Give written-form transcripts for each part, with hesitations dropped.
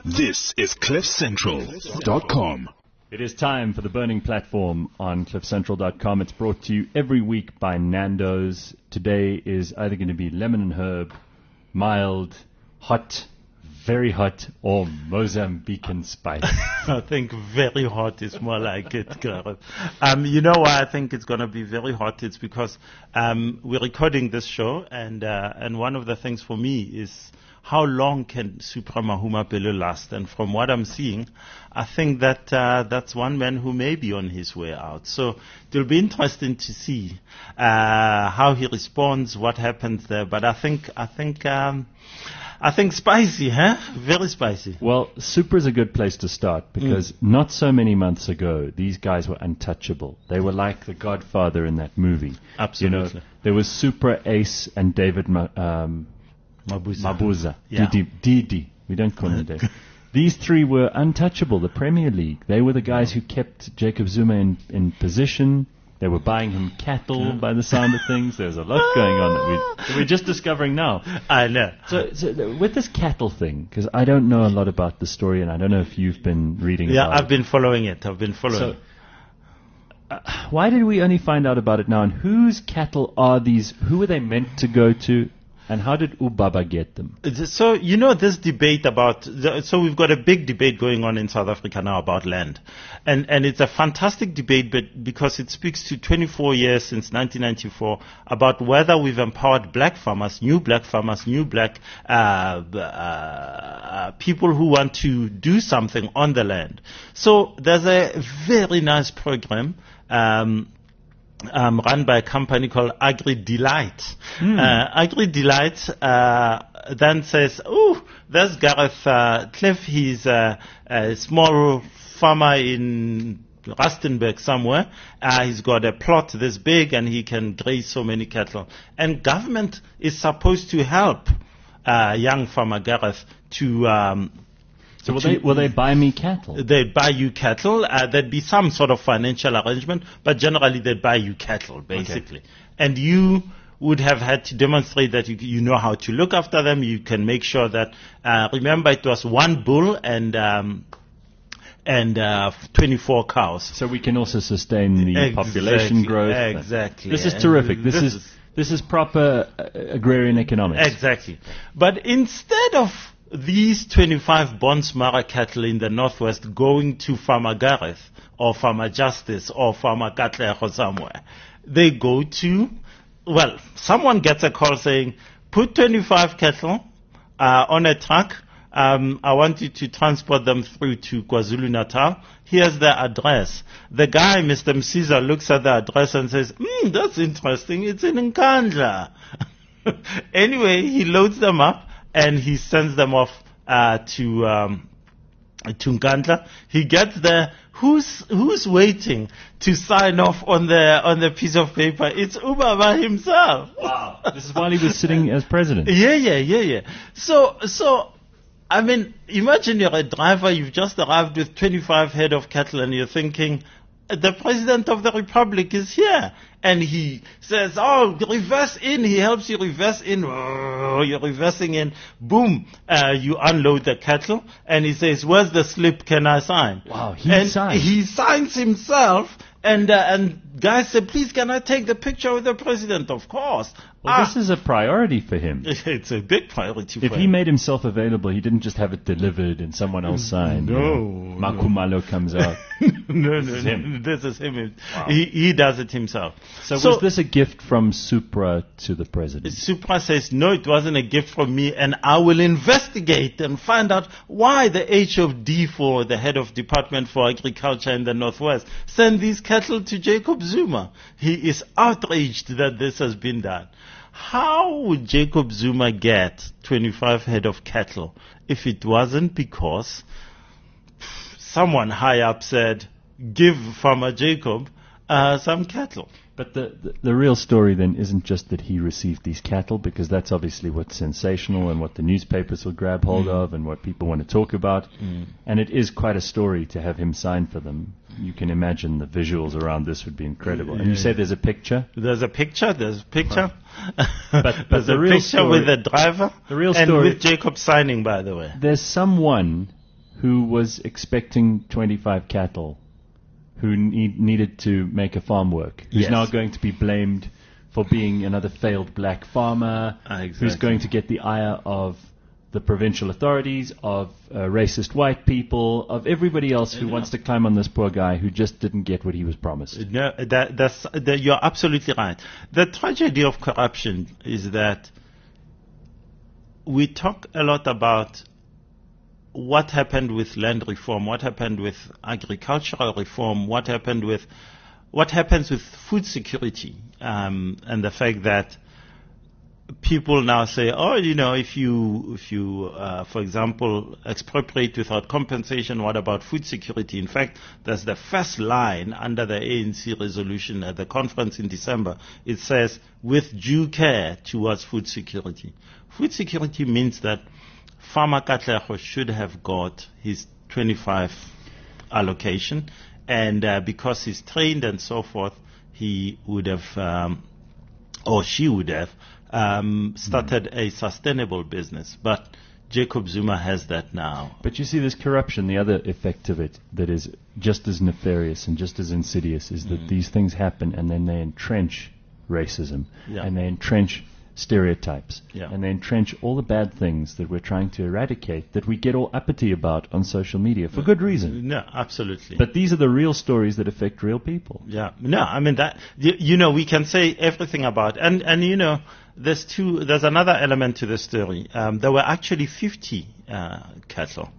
This is CliffCentral.com. It is time for the Burning Platform on CliffCentral.com. It's brought to you every week by Nando's. Today is either going to be lemon and herb, mild, hot, very hot, or Mozambican spice. I think very hot is more like it, Gareth. You know why I think it's going to be very hot? It's because we're recording this show, and one of the things for me is how long can Supra Mahumapelo last? And from what I'm seeing, I think that that's one man who may be on his way out. So it'll be interesting to see how he responds, what happens there. But I think spicy, huh? Very spicy. Well, Supra is a good place to start because not so many months ago, these guys were untouchable. They were like the Godfather in that movie. Absolutely. You know, there was Supra, Ace, and David Mabuza. Yeah. Didi. We don't call him Dave. These three were untouchable, the Premier League. They were the guys who kept Jacob Zuma in position. They were buying him cattle by the sound of things. There's a lot going on that we're just discovering now. I know. So with this cattle thing, because I don't know a lot about the story, and I don't know if you've been reading about it. Yeah, I've been following it. So, why did we only find out about it now? And whose cattle are these? Who were they meant to go to? And how did Ubaba get them? So, you know, this debate so we've got a big debate going on in South Africa now about land. And it's a fantastic debate because it speaks to 24 years since 1994 about whether we've empowered black farmers, new black people who want to do something on the land. So there's a very nice program, run by a company called Agri Delight. Agri Delight then says, there's Gareth Cliff. He's a small farmer in Rustenburg somewhere. He's got a plot this big and he can graze so many cattle. And government is supposed to help young farmer Gareth to... So will they buy me cattle? They'd buy you cattle. There'd be some sort of financial arrangement, but generally they'd buy you cattle, basically. Okay. And you would have had to demonstrate that you know how to look after them. You can make sure that, remember it was one bull and 24 cows. So we can also sustain the population growth. Exactly. This is terrific. This is proper agrarian economics. Exactly. But instead of these 25 Bonsmara cattle in the northwest going to Farmer Gareth or Farmer Justice or Farmer Katlego or somewhere, they go to, someone gets a call saying, put 25 cattle on a truck. I want you to transport them through to KwaZulu-Natal. Here's the address. The guy, Mr. Msiza, looks at the address and says, that's interesting. It's in Nkandla. Anyway, he loads them up and he sends them off to Nkandla. He gets there. Who's waiting to sign off on the piece of paper? It's Ubaba himself. Wow. This is while he was sitting as president. Yeah. So I mean, imagine you're a driver, you've just arrived with 25 head of cattle and you're thinking, the President of the Republic is here. And he says, reverse in. He helps you reverse in. You're reversing in. Boom. You unload the cattle. And he says, where's the slip? Can I sign? Wow, he signs himself. And guys say, please, can I take the picture with the President? Of course. Well, this is a priority for him. It's a big priority for him. If he made himself available, he didn't just have it delivered and someone else signed. No. Makumalo comes out. No. This is him. Wow. He does it himself. So was this a gift from Supra to the president? Supra says, no, it wasn't a gift from me, and I will investigate and find out why the HOD for the head of Department for Agriculture in the Northwest sent these cattle to Jacob Zuma. He is outraged that this has been done. How would Jacob Zuma get 25 head of cattle if it wasn't because someone high up said, give Farmer Jacob some cattle? But the real story then isn't just that he received these cattle, because that's obviously what's sensational and what the newspapers will grab hold of and what people want to talk about. And it is quite a story to have him sign for them. You can imagine the visuals around this would be incredible. And you say there's a picture? There's a picture. But there's the a real picture story, with the driver the real and story, with Jacob signing, by the way. There's someone who was expecting 25 cattle, who needed to make a farm work, who's Yes. now going to be blamed for being another failed black farmer, Exactly. who's going to get the ire of the provincial authorities, of racist white people, of everybody else who wants to climb on this poor guy who just didn't get what he was promised. No, you're absolutely right. The tragedy of corruption is that we talk a lot about what happened with land reform, what happened with agricultural reform, what happens with food security, and the fact that people now say, oh, if you, for example, expropriate without compensation, what about food security? In fact, that's the first line under the ANC resolution at the conference in December. It says, with due care towards food security. Food security means that Farmer Katlego should have got his 25 allocation, and because he's trained and so forth, he would have, or she would have, started a sustainable business. But Jacob Zuma has that now. But you see, this corruption, the other effect of it that is just as nefarious and just as insidious is that these things happen and then they entrench racism, and they entrench stereotypes, and they entrench all the bad things that we're trying to eradicate, that we get all uppity about on social media for good reason. No, absolutely. But these are the real stories that affect real people. Yeah, no, I mean that, we can say everything about, and there's another element to the story. There were actually 50 cattle.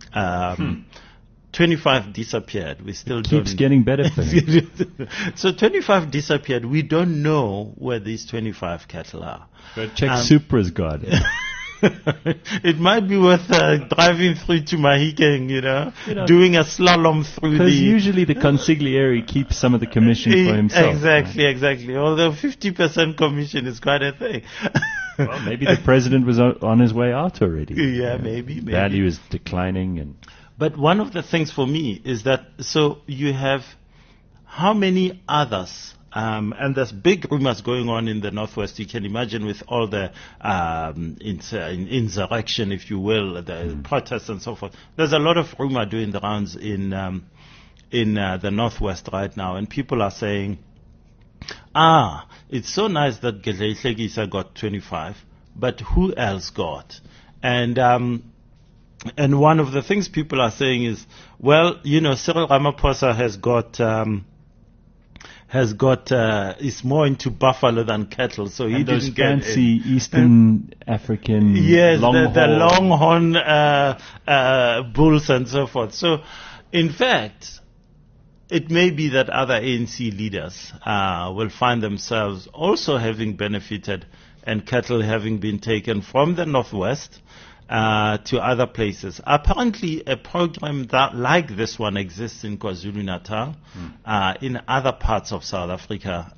25 disappeared. We still Keeps getting better for him. So 25 disappeared. We don't know where these 25 cattle are. But check Supra's garden. It might be worth driving through to Mahikeng, doing a slalom through Because usually the consigliere keeps some of the commission for himself. Exactly. Although 50% commission is quite a thing. Well, maybe the president was on his way out already. Yeah, maybe. Value is declining. But one of the things for me is that, so you have how many others, and there's big rumors going on in the Northwest. You can imagine with all the insurrection, if you will, the protests and so forth. There's a lot of rumor doing the rounds in the Northwest right now, and people are saying, it's so nice that Gedleyihlekisa got 25, but who else got? And one of the things people are saying is, well, Cyril Ramaphosa is more into buffalo than cattle, so he those didn't get fancy Eastern African the longhorn longhorn bulls and so forth. So, in fact, it may be that other ANC leaders will find themselves also having benefited and cattle having been taken from the Northwest to other places. Apparently, a program that like this one exists in KwaZulu-Natal, in other parts of South Africa,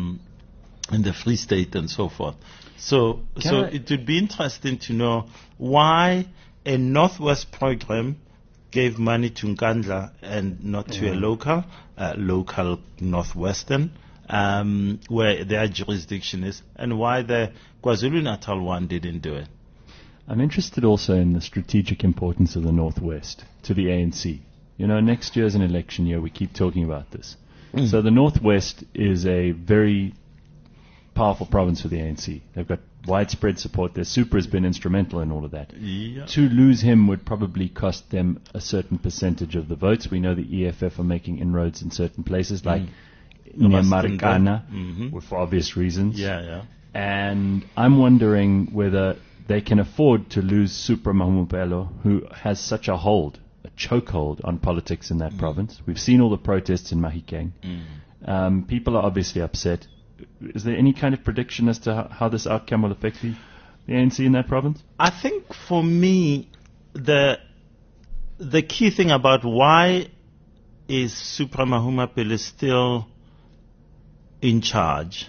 in the Free State and so forth. So it would be interesting to know why a Northwest program gave money to Nkandla and not to a local Northwestern, where their jurisdiction is, and why the KwaZulu-Natal one didn't do it. I'm interested also in the strategic importance of the Northwest to the ANC. Next year is an election year. We keep talking about this. So the Northwest is a very powerful province for the ANC. They've got widespread support. Their Super has been instrumental in all of that. Yeah. To lose him would probably cost them a certain percentage of the votes. We know the EFF are making inroads in certain places like Marikana, for obvious reasons. Yeah. And I'm wondering whether they can afford to lose Supra Mahumapelo, who has such a chokehold on politics in that province. We've seen all the protests in Mahikeng. People are obviously upset. Is there any kind of prediction as to how this outcome will affect the ANC in that province? I think for me, the key thing about why is Supra Mahumapelo still in charge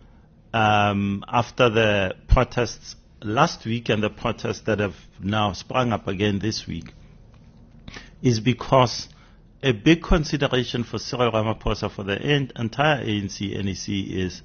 after the protests last week and the protests that have now sprung up again this week is because a big consideration for Cyril Ramaphosa, for the entire ANC, NEC, is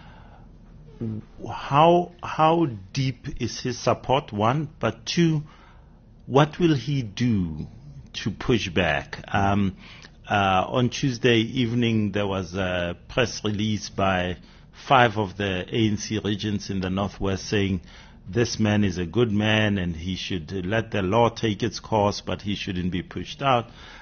how deep is his support, one, but two, what will he do push back. On Tuesday evening, there was a press release by 5 of the ANC regents in the Northwest saying this man is a good man and he should let the law take its course, but he shouldn't be pushed out.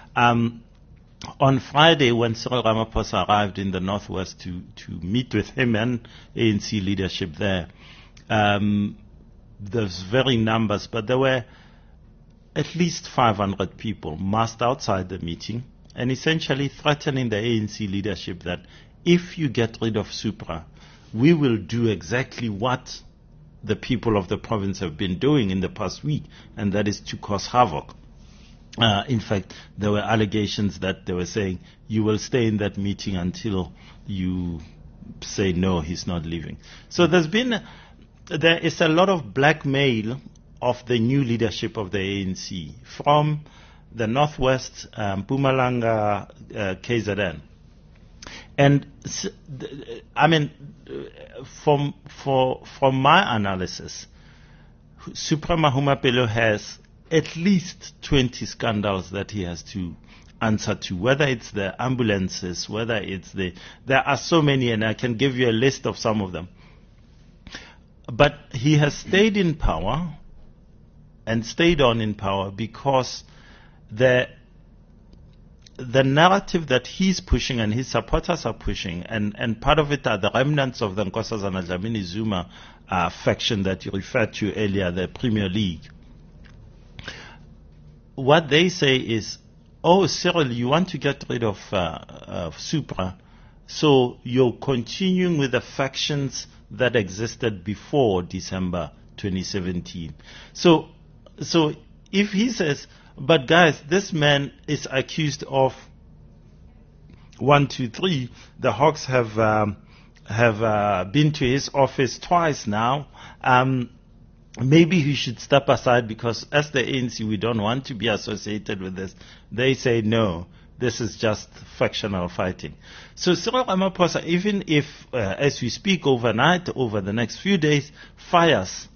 On Friday, when Cyril Ramaphosa arrived in the Northwest to meet with him and ANC leadership there, there's very numbers, but there were at least 500 people massed outside the meeting and essentially threatening the ANC leadership that if you get rid of Supra, we will do exactly what the people of the province have been doing in the past week, and that is to cause havoc. In fact, there were allegations that they were saying, you will stay in that meeting until you say no, he's not leaving. So there is a lot of blackmail of the new leadership of the ANC from the Northwest, Mpumalanga, KZN. And I mean, from my analysis, Supra Mahumapelo has at least 20 scandals that he has to answer to, whether it's the ambulances, whether it's there are so many, and I can give you a list of some of them. But he has stayed in power and stayed on in power because the narrative that he's pushing and his supporters are pushing, and part of it are the remnants of the Nkosazana Dlamini Zuma faction that you referred to earlier, the Premier League. What they say is, oh, Cyril, you want to get rid of Supra, so you're continuing with the factions that existed before December 2017. So if he says, but guys, this man is accused of 1, 2, 3. The Hawks have been to his office twice now. Maybe he should step aside because as the ANC, we don't want to be associated with this. They say no, this is just factional fighting. So Cyril Ramaphosa, even if, as we speak overnight, over the next few days, fires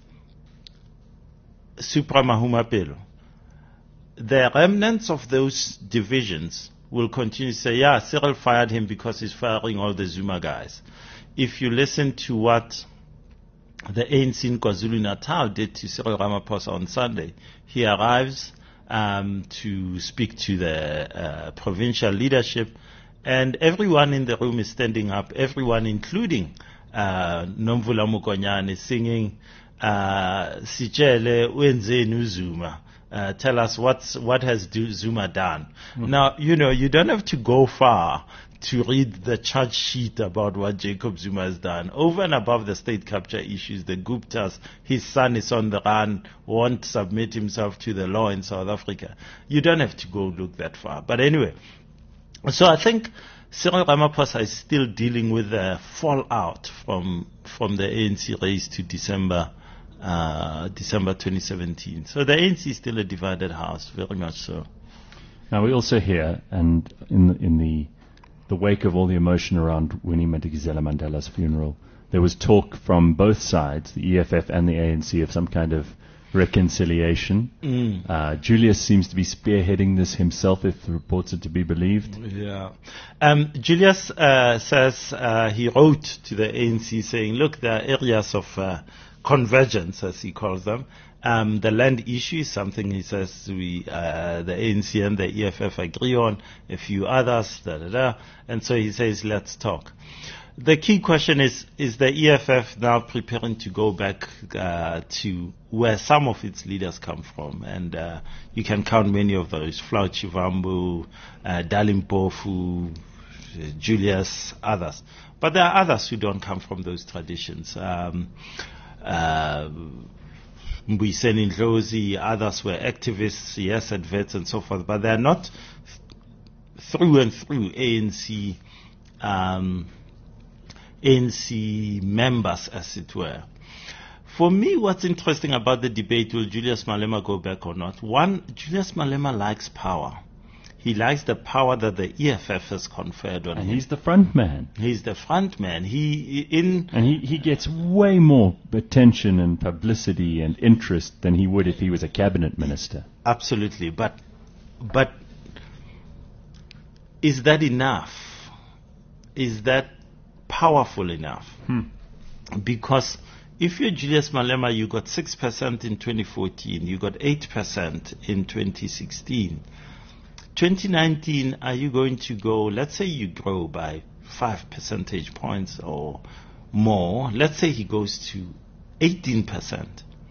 Supra Mahumapelo, the remnants of those divisions will continue to say, yeah, Cyril fired him because he's firing all the Zuma guys. If you listen to what the ANC in KwaZulu-Natal did to Cyril Ramaphosa on Sunday, he arrives to speak to the provincial leadership, and everyone in the room is standing up, everyone including Nomvula Mokonyane singing, Sitshele wenzeni Zuma. Tell us what has Zuma done. Now, you don't have to go far to read the charge sheet about what Jacob Zuma has done. Over and above the state capture issues, the Guptas, his son is on the run, won't submit himself to the law in South Africa. You don't have to go look that far. But anyway, so I think Cyril Ramaphosa is still dealing with the fallout from the ANC race to December 2017. So the ANC is still a divided house, very much so. Now we also hear, and in the wake of all the emotion around Winnie Madikizela Mandela's funeral, there was talk from both sides, the EFF and the ANC, of some kind of reconciliation. Julius seems to be spearheading this himself, if the reports are to be believed. Yeah. Julius says he wrote to the ANC saying, look, there are areas of convergence, as he calls them. The land issue is something he says the ANC and the EFF agree on, a few others, and so he says, let's talk. The key question is the EFF now preparing to go back to where some of its leaders come from? And you can count many of those, Flau Chivambu, Dalimpofu, Julius, others. But there are others who don't come from those traditions. Mbuyiseni Ndlozi, others were activists, yes, at vets and so forth, but they're not through and through ANC members, as it were. For me, what's interesting about the debate, will Julius Malema go back or not? One, Julius Malema likes power. He likes the power that the EFF has conferred on him. And he's the front man. He's the front man. He gets way more attention and publicity and interest than he would if he was a cabinet minister. Absolutely. But But is that enough? Is that powerful enough? Because if you're Julius Malema, you got 6% in 2014, you got 8% in 2016. 2019, are you going to go, let's say you grow by 5 percentage points or more, let's say he goes to 18%.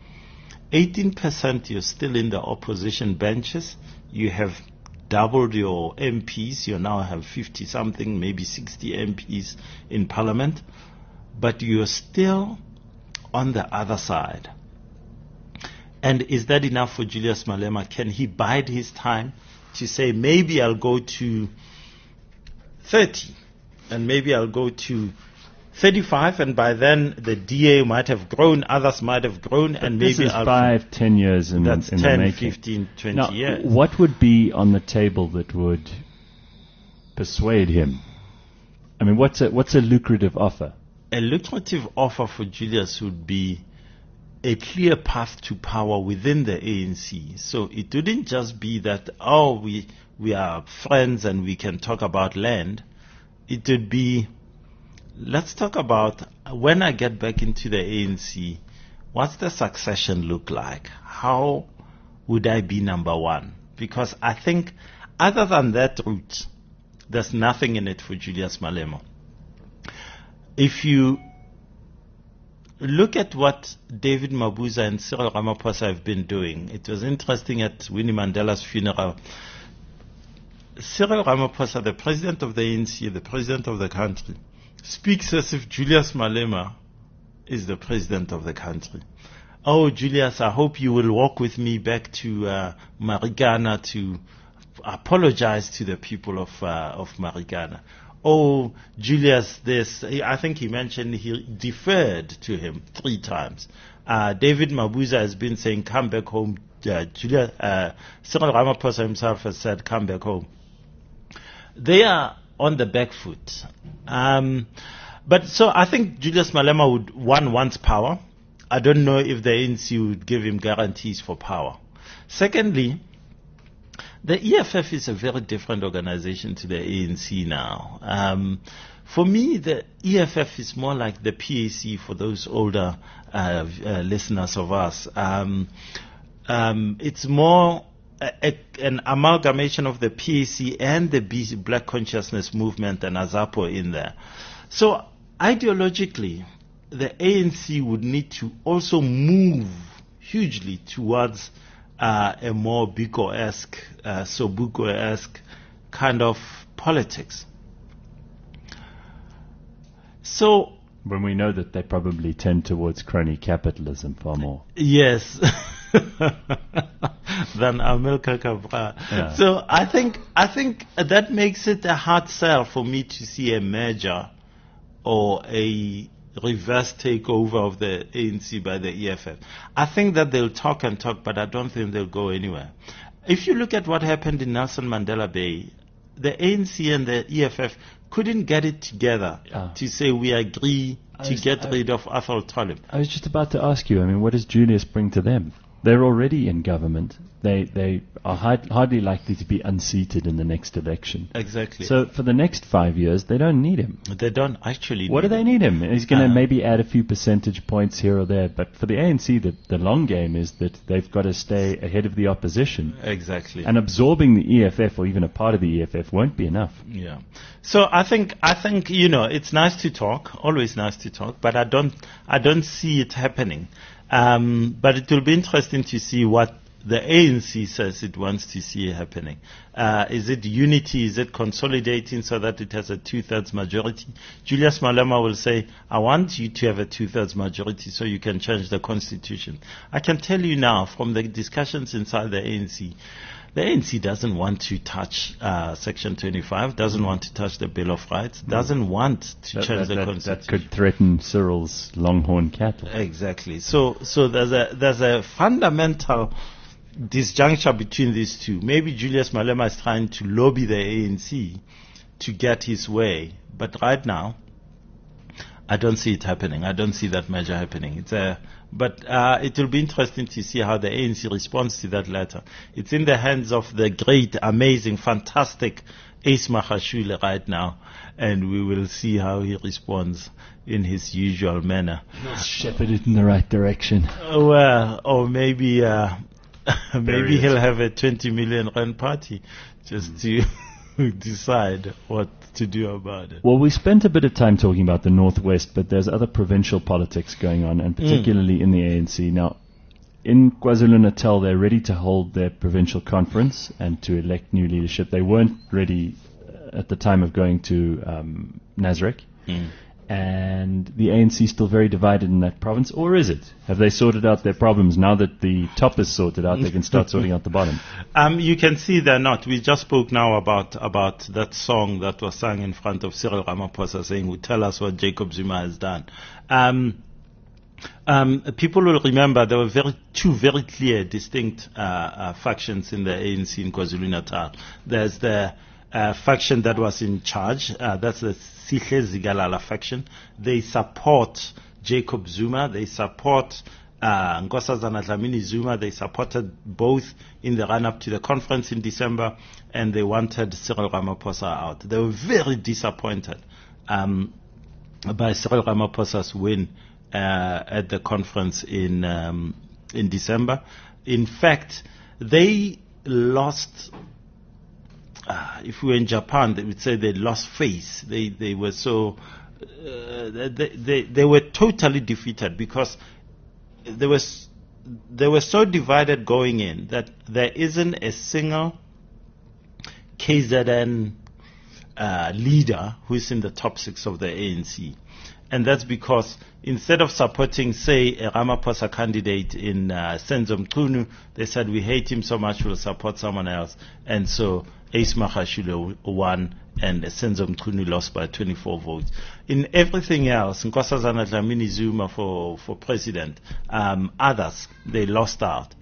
18%, you're still in the opposition benches. You have doubled your MPs. You now have 50 something, maybe 60 MPs in parliament. But you're still on the other side. And is that enough for Julius Malema? Can he bide his time to say, maybe I'll go to 30 and maybe I'll go to 35, and by then the DA might have grown, others might have grown, and this maybe is 5-10 years in that's the 10, making. 15, 20 Now, years. what would be on the table that would persuade him? I mean, what's a lucrative offer? A lucrative offer for Julius would be a clear path to power within the ANC. So it wouldn't just be that, we are friends and we can talk about land. It would be, let's talk about, when I get back into the ANC, what's the succession look like? How would I be number one? Because I think other than that route, there's nothing in it for Julius Malema. If you look at what David Mabuza and Cyril Ramaphosa have been doing, it was interesting at Winnie Mandela's funeral. Cyril Ramaphosa, the president of the ANC, the president of the country, speaks as if Julius Malema is the president of the country. Oh, Julius, I hope you will walk with me back to Marikana to apologize to the people of Marikana. Oh, Julius, I think he mentioned he deferred to him 3 times. David Mabuza has been saying, come back home. Cyril Ramaphosa himself has said, come back home. They are on the back foot. But so I think Julius Malema wants power. I don't know if the ANC would give him guarantees for power. Secondly, the EFF is a very different organization to the ANC now. For me, the EFF is more like the PAC for those older listeners of us. It's more an amalgamation of the PAC and the Black Consciousness Movement and AZAPO in there. So ideologically, the ANC would need to also move hugely towards a more Biko-esque, Sobukwe-esque kind of politics. So, when we know that they probably tend towards crony capitalism far more. Yes. Than Amilcar Cabral. Yeah. So I think that makes it a hard sell for me to see a merger or a reverse takeover of the ANC by the EFF. I think that they'll talk and talk, but I don't think they'll go anywhere. If you look at what happened in Nelson Mandela Bay, the ANC and the EFF couldn't get it together to say we agree to get rid of Athol Trollip. I was just about to ask you, I mean, what does Julius bring to them? They're already in government. They are hardly likely to be unseated in the next election. Exactly. So for the next 5 years, they don't need him. They don't actually What do they need him? He's going to maybe add a few percentage points here or there. But for the ANC, the long game is that they've got to stay ahead of the opposition. Exactly. And absorbing the EFF or even a part of the EFF won't be enough. Yeah. So I think it's nice to talk, always nice to talk, but I don't see it happening. But it will be interesting to see what the ANC says it wants to see happening. Is it unity? Is it consolidating so that it has a 2/3 majority? Julius Malema will say, I want you to have a 2/3 majority so you can change the constitution. I can tell you now from the discussions inside the ANC doesn't want to touch Section 25, doesn't want to touch the Bill of Rights, doesn't want to change the constitution. That could threaten Cyril's longhorn cattle. Exactly. So there's a fundamental disjuncture between these two. Maybe Julius Malema is trying to lobby the ANC to get his way, but right now, I don't see it happening. I don't see that merger happening. It's a But it will be interesting to see how the ANC responds to that letter. It's in the hands of the great, amazing, fantastic Ace Magashule right now, and we will see how he responds in his usual manner. He'll shepherd it in the right direction. Well, or maybe maybe he'll have a 20 million rand party just to decide what to do about it. Well, we spent a bit of time talking about the Northwest, but there's other provincial politics going on, and particularly in the ANC. Now, in KwaZulu-Natal, they're ready to hold their provincial conference and to elect new leadership. They weren't ready at the time of going to Nasrec. And the ANC is still very divided in that province, or is it? Have they sorted out their problems? Now that the top is sorted out, they can start sorting out the bottom. You can see they're not. We just spoke now about that song that was sung in front of Cyril Ramaphosa saying, tell us what Jacob Zuma has done. People will remember there were two very clear, distinct factions in the ANC in KwaZulu-Natal. There's the faction that was in charge. That's the Sihle Zigalala faction. They support Jacob Zuma. They support Nkosazana Dlamini Zuma. They supported both in the run-up to the conference in December, and they wanted Cyril Ramaphosa out. They were very disappointed by Cyril Ramaphosa's win at the conference in December. In fact, they lost. If we were in Japan, they would say they lost face. They were so they were totally defeated because they were so divided going in that there isn't a single KZN leader who's in the top 6 of the ANC. And that's because instead of supporting, say, a Ramaphosa candidate in Senzo Mchunu, they said, we hate him so much, we'll support someone else. And so Ace Magashule won and Senzo Mchunu lost by 24 votes. In everything else, Nkosazana Dlamini Zuma for president, others, they lost out.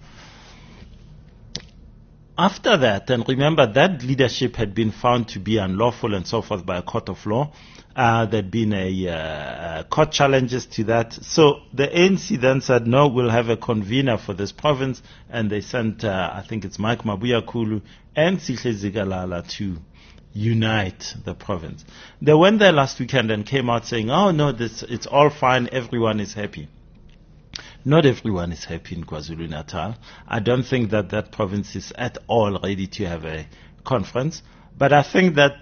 After that, and remember that leadership had been found to be unlawful and so forth by a court of law. There'd been court challenges to that. So the ANC then said, no, we'll have a convener for this province. And they sent, I think it's Mike Mabuya Kulu and Sihle Zigalala to unite the province. They went there last weekend and came out saying, oh, no, it's all fine. Everyone is happy. Not everyone is happy in KwaZulu-Natal. I don't think that province is at all ready to have a conference. But I think that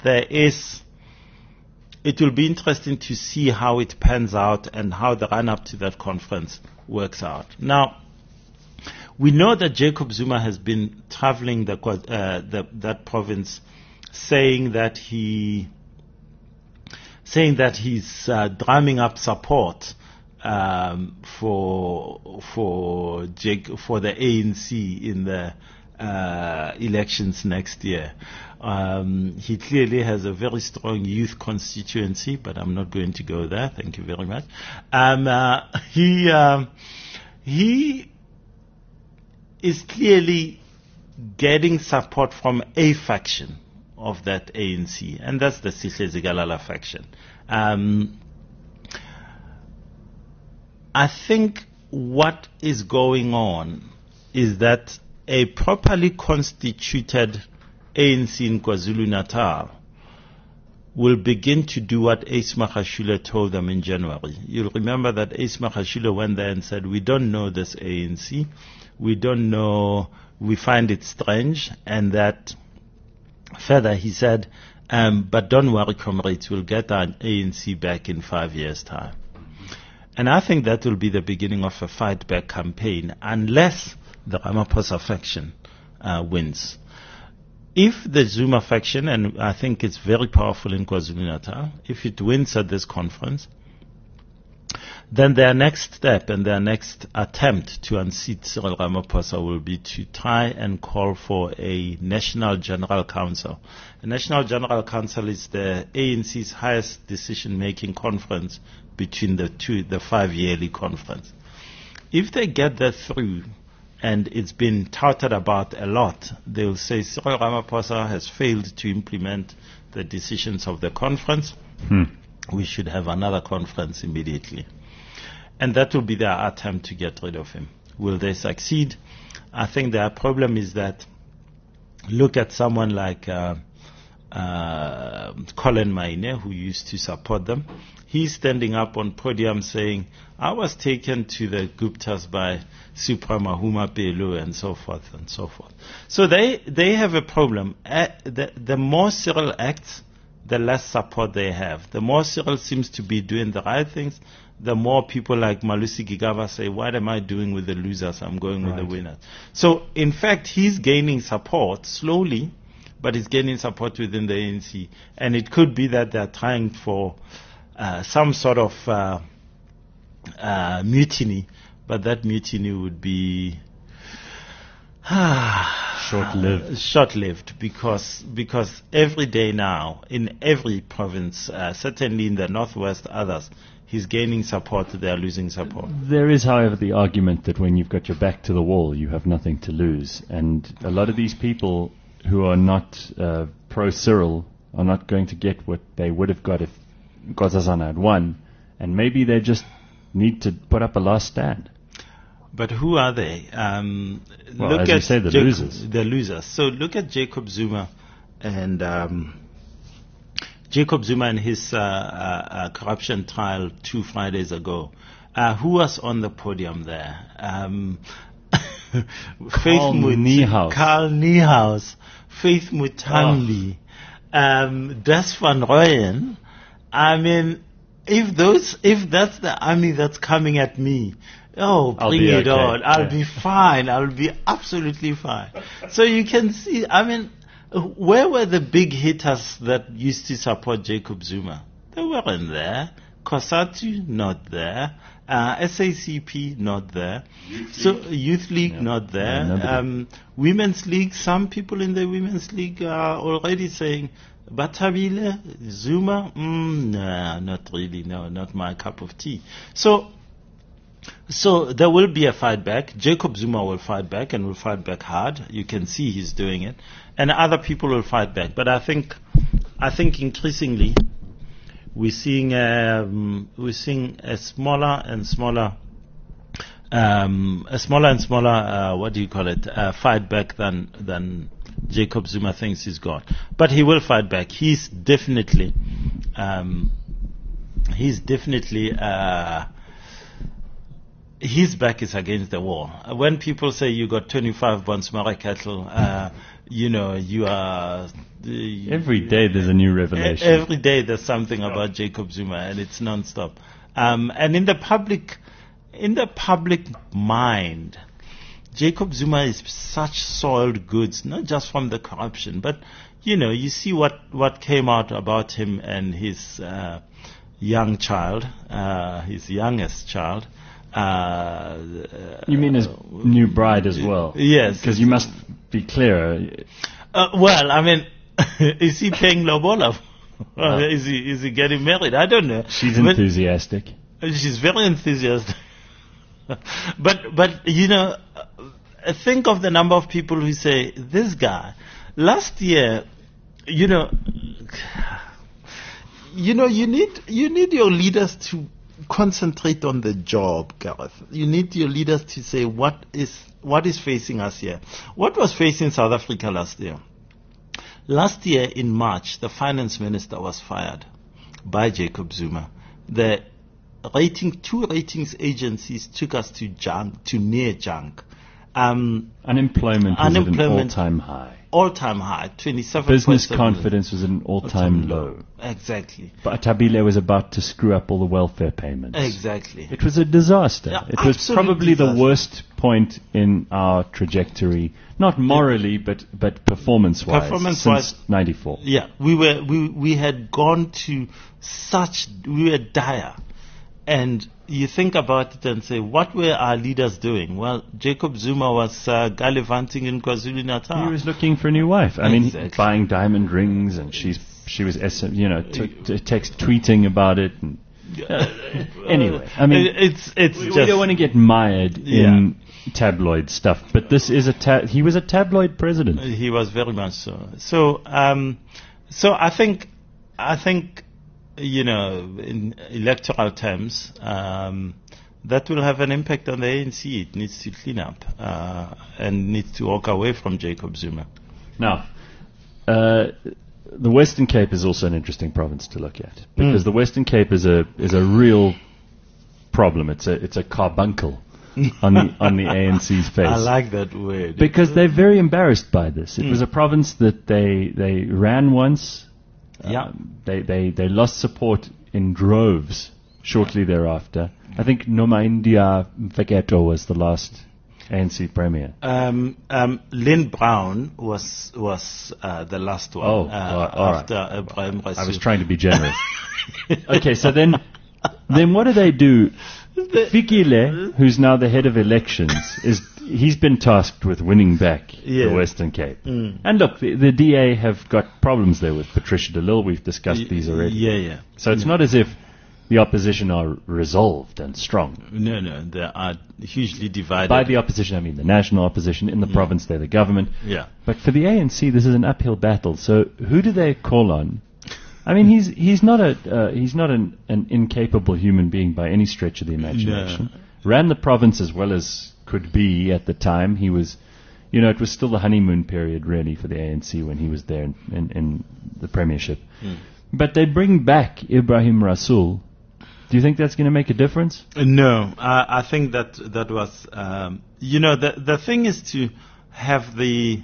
it will be interesting to see how it pans out and how the run-up to that conference works out. Now, we know that Jacob Zuma has been traveling that province saying that he's drumming up support for the ANC in the elections next year. He clearly has a very strong youth constituency, but I'm not going to go there. Thank you very much. He is clearly getting support from a faction of that ANC, and that's the Sihle Zigalala faction. I think what is going on is that a properly constituted ANC in KwaZulu-Natal will begin to do what Ace Magashule told them in January. You'll remember that Ace Magashule went there and said, we don't know this ANC, we don't know, we find it strange, and that further he said, but don't worry, comrades, we'll get our ANC back in 5 years' time. And I think that will be the beginning of a fight-back campaign, unless the Ramaphosa faction wins. If the Zuma faction, and I think it's very powerful in KwaZulu-Natal, if it wins at this conference, then their next step and their next attempt to unseat Cyril Ramaphosa will be to try and call for a National General Council. The National General Council is the ANC's highest decision-making conference between the 5-yearly conference. If they get that through, and it's been touted about a lot, they'll say Cyril Ramaphosa has failed to implement the decisions of the conference. We should have another conference immediately. And that will be their attempt to get rid of him. Will they succeed? I think their problem is that, look at someone like Colin Maine, who used to support them. He's standing up on podium saying, I was taken to the Guptas by Supramahuma Pelu and so forth and so forth. So they have a problem. The more Cyril acts, the less support they have. The more Cyril seems to be doing the right things, the more people like Malusi Gigaba say, what am I doing with the losers? I'm going with the winners. So, in fact, he's gaining support slowly, but he's gaining support within the ANC. And it could be that they're trying for some sort of mutiny, but that mutiny would be short-lived because every day now, in every province, certainly in the Northwest, others, he's gaining support, they're losing support. There is, however, the argument that when you've got your back to the wall, you have nothing to lose. And a lot of these people who are not pro-Cyril are not going to get what they would have got if Nkosazana had won. And maybe they just need to put up a last stand. But who are they? Well, as you say, the losers. The losers. So look at Jacob Zuma and his corruption trial 2 Fridays ago. Who was on the podium there? Carl Niehaus, Faith Muthambi, Des van Rooyen. I mean, if that's the army that's coming at me, bring it on. I'll be fine. I'll be absolutely fine. So you can see, I mean, where were the big hitters that used to support Jacob Zuma? They weren't there. COSATU, not there. SACP, not there. Youth League, not there. Women's League, some people in the Women's League are already saying, Bathabile, Zuma, nah, not really, no, not my cup of tea. So there will be a fight back. Jacob Zuma will fight back and will fight back hard. You can see he's doing it. And other people will fight back. But I think increasingly we're seeing a smaller and smaller fight back than Jacob Zuma thinks he's got. But he will fight back. He's definitely his back is against the wall. When people say you got 25 Bonsmara cattle, you are... every day there's a new revelation. Every day there's something about Jacob Zuma, and it's non-stop. And in the public mind, Jacob Zuma is such soiled goods, not just from the corruption, but, you see what came out about him and his young child, his youngest child. You mean his new bride as well? Yes. Because you must be clear. Well, I mean, is he paying lobola? Is he getting married? I don't know. She's enthusiastic. She's very enthusiastic. But think of the number of people who say, this guy, last year, you need your leaders to concentrate on the job, Gareth. You need your leaders to say what is facing us here. What was facing South Africa last year? Last year in March, the finance minister was fired by Jacob Zuma. The two ratings agencies took us to near junk. Unemployment was at an all-time high. All-time high, 27%. Business confidence was at an all-time low. Exactly. But Tabile was about to screw up all the welfare payments. Exactly. It was a disaster. Yeah, it was probably the worst point in our trajectory, not morally, but performance-wise, since 94. Yeah, we had gone to we were dire. And you think about it and say, what were our leaders doing? Well, Jacob Zuma was gallivanting in KwaZulu-Natal. He was looking for a new wife. I mean, buying diamond rings, and she was text tweeting about it. And, anyway, I mean, we don't want to get mired in tabloid stuff, but this is he was a tabloid president. He was very much so. So I think. In electoral terms, that will have an impact on the ANC. It needs to clean up and needs to walk away from Jacob Zuma. Now, the Western Cape is also an interesting province to look at, because the Western Cape is a real problem. It's a carbuncle on the ANC's face. I like that word. Because they're very embarrassed by this. It was a province that they ran once. Yeah. They lost support in droves shortly thereafter. I think Noma India Mfeketo was the last ANC premier. Lynn Brown was the last one. All right. After Ibrahim Rasool. I was trying to be generous. Okay, so then what do they do? Fikile, who's now the head of elections, he's been tasked with winning back the Western Cape. And look, the DA have got problems there with Patricia de Lille. We've discussed these already. Yeah. So it's not as if the opposition are resolved and strong. No, they are hugely divided. By the opposition, I mean the national opposition. In the province, they're the government. Yeah. But for the ANC, this is an uphill battle. So who do they call on? I mean, he's not an incapable human being by any stretch of the imagination. No. Ran the province as well as could be at the time. He was, it was still the honeymoon period really for the ANC when he was there in the premiership. But they bring back Ibrahim Rasool. Do you think that's going to make a difference? No, I think that was, the thing is to have the,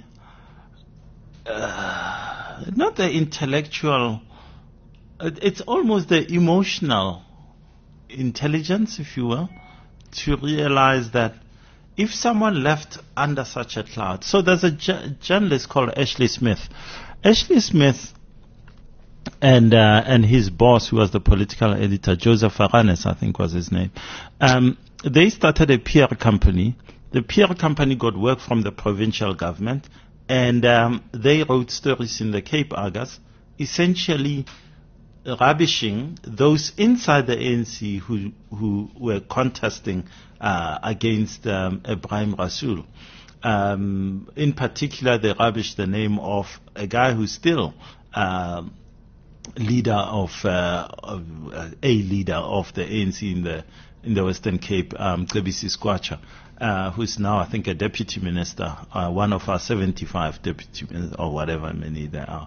not the intellectual, it's almost the emotional intelligence, if you will, to realize that if someone left under such a cloud, so there's a journalist called Ashley Smith. Ashley Smith and his boss, who was the political editor, Joseph Aranes, I think was his name, they started a PR company. The PR company got work from the provincial government, and they wrote stories in the Cape Argus, essentially rubbishing those inside the ANC who were contesting against Ibrahim Rasool. In particular, they rubbished the name of a guy who's still leader of the ANC in the Western Cape, Cebisi Skwatsha, who's now, I think, a deputy minister, one of our 75 deputy ministers, or whatever many there are.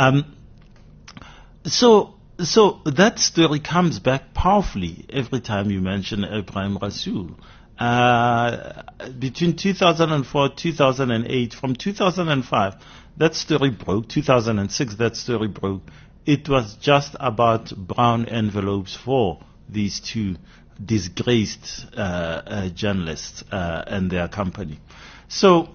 So that story comes back powerfully every time you mention Ibrahim Rasool. Between 2004, 2008, from 2005, that story broke. 2006, that story broke. It was just about brown envelopes for these two disgraced journalists and their company. So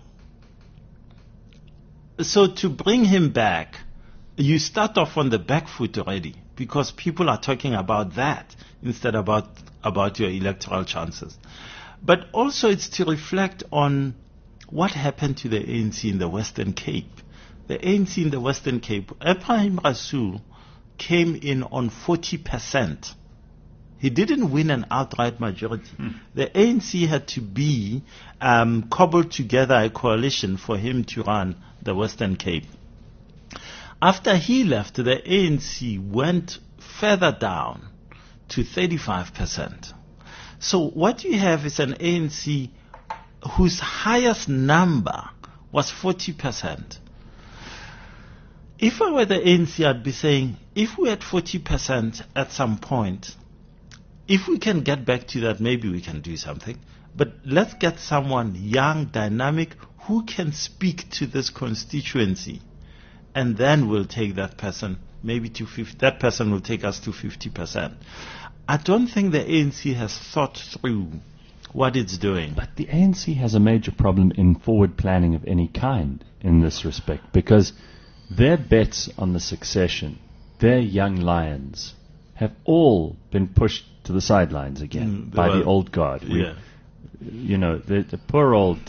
to bring him back, you start off on the back foot already, because people are talking about that instead about your electoral chances. But also it's to reflect on what happened to the ANC in the Western Cape. The ANC in the Western Cape, Ibrahim Rasool came in on 40%. He didn't win an outright majority. The ANC had to be cobbled together a coalition for him to run the Western Cape. After he left, the ANC went further down to 35%. So what you have is an ANC whose highest number was 40%. If I were the ANC, I'd be saying, if we're at 40% at some point, if we can get back to that, maybe we can do something. But let's get someone young, dynamic, who can speak to this constituency. And then we'll take that person maybe to 50. That person will take us to 50%. I don't think the ANC has thought through what it's doing. But the ANC has a major problem in forward planning of any kind in this respect, because their bets on the succession, their young lions, have all been pushed to the sidelines again by the old guard. The poor old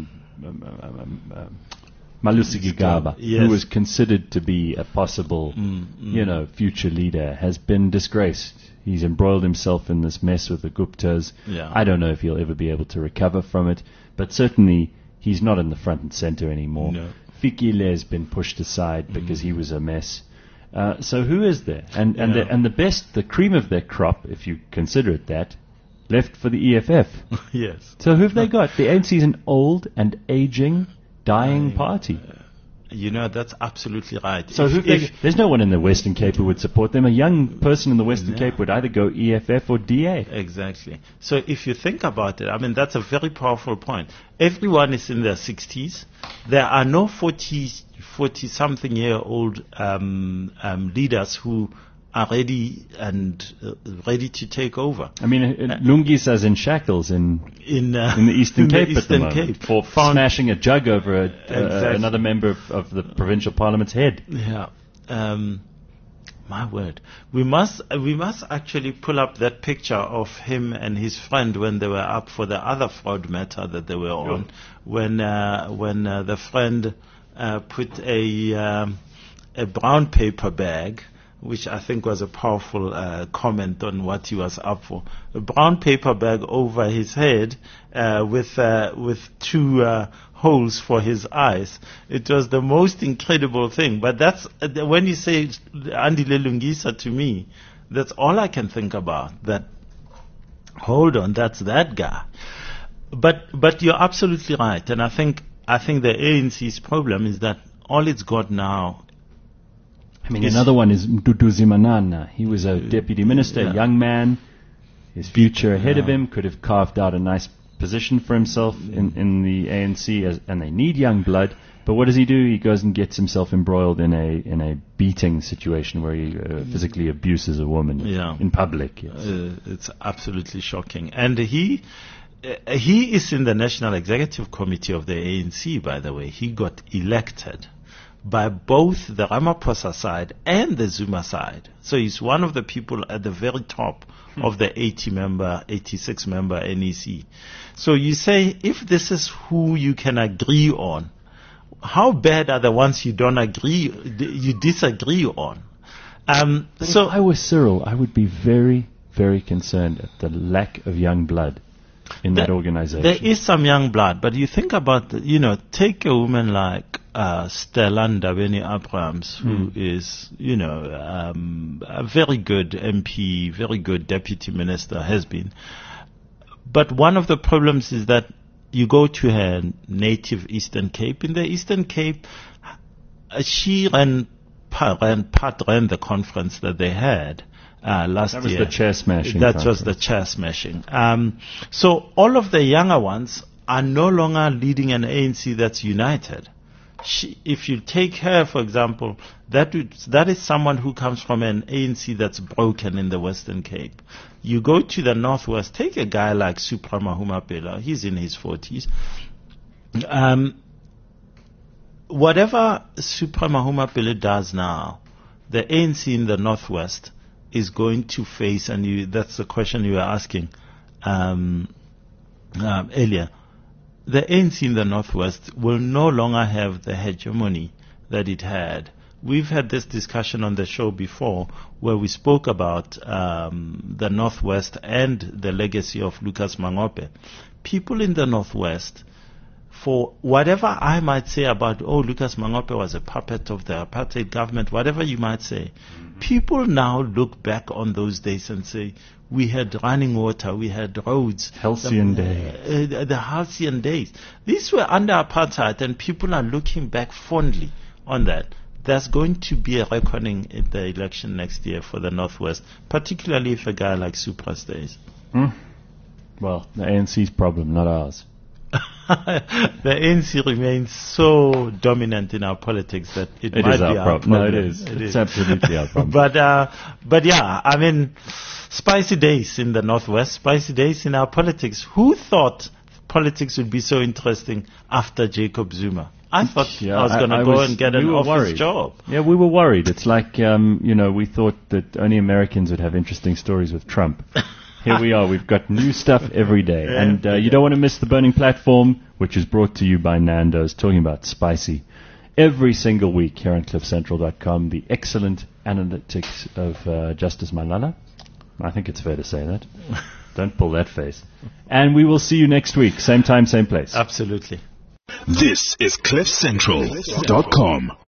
Malusi Gigaba, who was considered to be a possible, future leader, has been disgraced. He's embroiled himself in this mess with the Guptas. Yeah. I don't know if he'll ever be able to recover from it, but certainly he's not in the front and center anymore. No. Fikile has been pushed aside because he was a mess. So who is there? And the cream of their crop, if you consider it that, left for the EFF. Yes. So who have they got? The ANC is an old and aging, dying party. You know, that's absolutely right. So there's no one in the Western Cape who would support them. A young person in the Western Cape would either go EFF or DA. Exactly. So if you think about it, I mean, that's a very powerful point. Everyone is in their 60s. There are no 40-something-year-old leaders who are ready to take over. I mean, Lungisa's in shackles in the Eastern Cape at the moment for smashing a jug over another member of the provincial parliament's head. Yeah. My word. We must actually pull up that picture of him and his friend when they were up for the other fraud matter that they were on. When the friend put a brown paper bag, which I think was a powerful comment on what he was up for. A brown paper bag over his head with two holes for his eyes. It was the most incredible thing. But that's when you say Andile Lungisa to me, that's all I can think about. That, hold on, that's that guy. But you're absolutely right, and I think the ANC's problem is that all it's got now. I mean, another one is Mdudu Zimanana. He was a deputy minister, a young man, his future ahead of him, could have carved out a nice position for himself in the ANC, and they need young blood. But what does he do? He goes and gets himself embroiled in a beating situation where he physically abuses a woman in public. Yes. It's absolutely shocking. And he is in the National Executive Committee of the ANC, by the way. He got elected by both the Ramaphosa side and the Zuma side. So he's one of the people at the very top of the 86-member NEC. So you say, if this is who you can agree on, how bad are the ones you disagree on? So if I was Cyril, I would be very, very concerned at the lack of young blood in that organization. There is some young blood, but you think about, take a woman like Stella Ndabeni-Abrahams, who is, a very good MP, very good deputy minister, has been. But one of the problems is that you go to her native Eastern Cape. In the Eastern Cape, she ran the conference that they had last year. That was the chair smashing. That was the chair smashing. So all of the younger ones are no longer leading an ANC that's united. If you take her, for example, that is someone who comes from an ANC that's broken in the Western Cape. You go to the Northwest, take a guy like Supra Mahumapela, he's in his 40s. Whatever Supra Mahumapela does now, the ANC in the Northwest is going to face, and that's the question you were asking earlier. The ANC in the Northwest will no longer have the hegemony that it had. We've had this discussion on the show before where we spoke about the Northwest and the legacy of Lucas Mangope. People in the Northwest, for whatever I might say about, Lucas Mangope was a puppet of the apartheid government, whatever you might say, people now look back on those days and say, we had running water, we had roads. Halcyon days. The halcyon days. These were under apartheid, and people are looking back fondly on that. There's going to be a reckoning in the election next year for the Northwest, particularly if a guy like Supra stays. Well, the ANC's problem, not ours. The ANC remains so dominant in our politics that it might be our problem. No, it is. It's absolutely our problem. But yeah, I mean, spicy days in the Northwest, spicy days in our politics. Who thought politics would be so interesting after Jacob Zuma? I thought I was going to go and get an office job. Yeah, we were worried. It's like, we thought that only Americans would have interesting stories with Trump. Here we are. We've got new stuff every day. And you don't want to miss the Burning Platform, which is brought to you by Nando's, talking about spicy. Every single week here on CliffCentral.com, the excellent analytics of Justice Malala. I think it's fair to say that. Don't pull that face. And we will see you next week. Same time, same place. Absolutely. This is CliffCentral.com.